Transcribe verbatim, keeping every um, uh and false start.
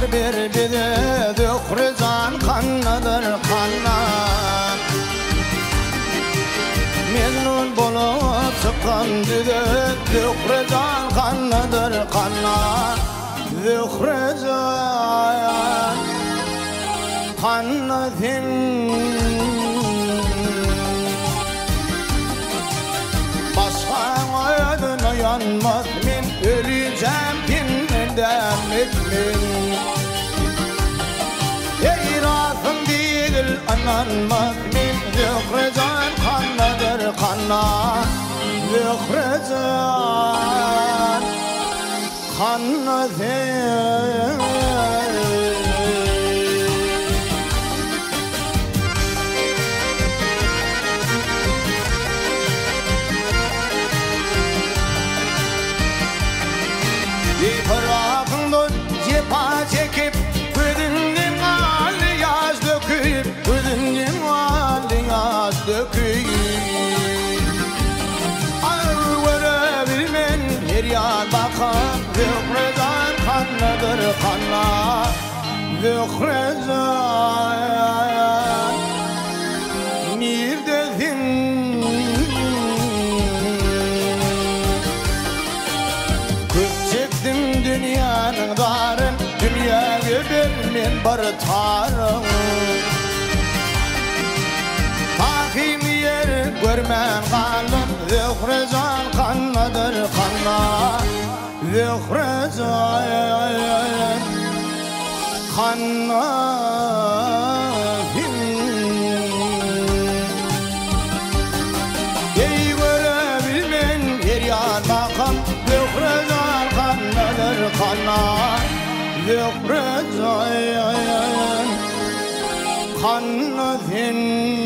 Yar bir bize dökrüzan kannadır kanna Memnun bolup çıkan bize dökrüzan kannadır kanna Dökrüzan kannadır Başka yanmaz min öleceğim dinmeden etmin Ey rasım değil ananmaz min Zükrezan kannadır kanna Zükrezan kannadır Bırakın cepa çekip Gözünden hali yaş döküp Gözünden hali yaş döküp Ağır verebilmen her yan bakar Zükrezan kannadır kanna Zükrezan neredesin Dünyanın darın, dünyaya vermen bir tarım Hakim yer görmen kalın, Zükrezan kannadır kanna Zükrezan kanna Ey görebilmen her yan bakın, Zükrezan kannadır kanna Zükrezan kannadır